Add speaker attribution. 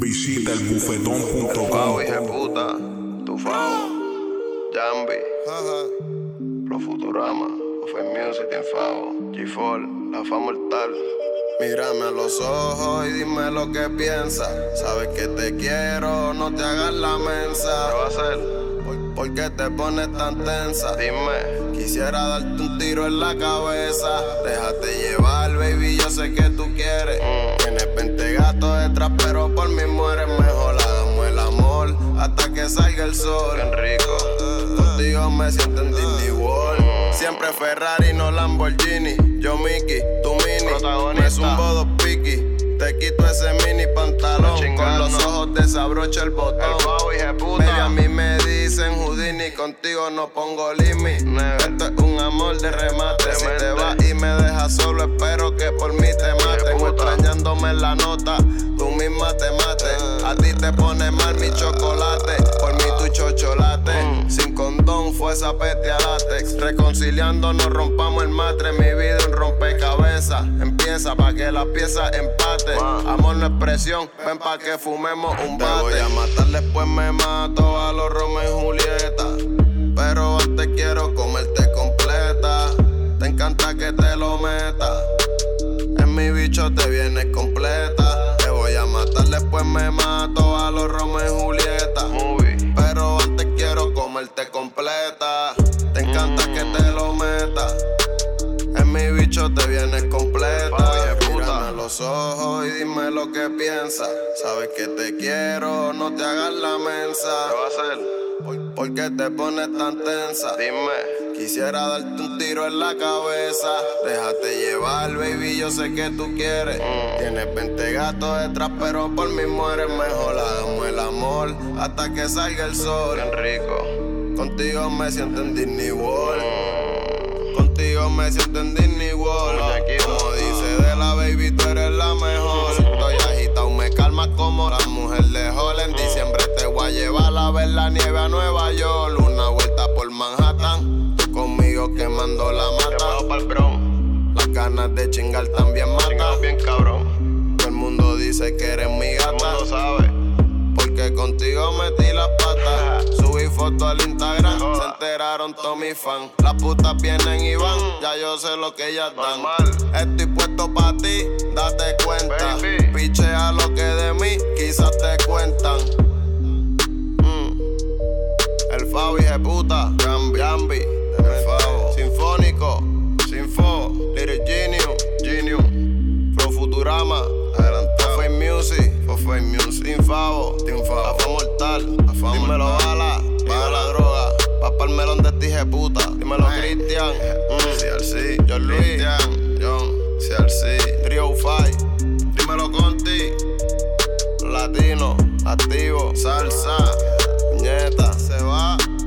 Speaker 1: Visita elbufetón.com.
Speaker 2: Favo, hija de puta, tu Favo, Jambi, Pro Futurama, Fue Music en Favo, G4, la fa mortal. Mírame a los ojos y dime lo que piensas. Sabes que te quiero, no te hagas la mensa. ¿Qué va a hacer? ¿Por qué te pones tan tensa? Dime. Quisiera darte un tiro en la cabeza. Déjate llevar, baby, yo sé que tú quieres. Tienes 20 gatos detrás, pero por mí mueres. Mejor hagamos el amor hasta que salga el sol. Bien rico. Contigo me siento en Disney World. Siempre Ferrari, no Lamborghini. Yo Mickey, tú Mini. Me zumbo dos piqui. Te quito ese mini pantalón. Con los ojos desabrocho el botón. Baby, a mí me dicen Houdini. Contigo no pongo límite. Esto es un amor de remate. Si te vas y me dejas solo, espero que por mí te maten. Extrañándome en la nota, tú misma te mates. A ti te pone mal mi chocolate. Por mí tu chocholate. Sin condón fue esa peste a látex. Reconciliándonos rompamos el matre. Mi vida un rompecabezas. Empieza pa' que las piezas empaten. Amor no es presión, ven pa' que fumemos un bate. Te voy a matar, después me mato a los Romeo y Julieta. Pero antes quiero comerte completa. Te encanta que te lo meta. En mi bicho te vienes completa. Te voy a matar, después me mato a los Romeo y Julieta. Pero antes quiero comerte completa. Te encanta que te lo meta. En mi bicho te vienes completa. Mírame a los ojos y dime lo que piensas. Sabes que te quiero, no te hagas la mensa. ¿Qué va a hacer? ¿Por qué te pones tan tensa? Dime. Quisiera darte un tiro en la cabeza. Déjate llevar, baby, yo sé que tú quieres. Tienes 20 gatos detrás, pero por mí mueres. Mejor hagamos el amor hasta que salga el sol. Bien rico. Contigo me siento en Disney World. Contigo me siento en Disney World. Como dice de la baby, tú eres la mejor. Si estoy agitado, me calmas como la mujer de Hall. En diciembre te voy a llevar a ver la nieve a Nueva York. Una vuelta por Manhattan. Tú conmigo quemando la mata. Las ganas de chingar también matan. Bien cabrón. Todo el mundo dice que eres mi gata. Todo el mundo sabe. Porque contigo metí las patas. Subí fotos al Instagram, se enteraron todos mis fans. Las putas vienen y van, ya yo sé lo que ellas dan. Estoy puesto pa' ti, date cuenta. Pichea lo que de mí quizás te cuentan. El Favo, hija de puta, Jambi, el Favo, Sinfónico, Sinfo, Little Genius, Pro Futurama, adelantado, Fue Music, Team Favo, la fa mortal, dímelo bala droga, papá el melón de este hija de puta, dímelo Cristian, CRC, John Luis, John, CRC, 305, dímelo Conti, Latino, activo, salsa, puñeta, se va.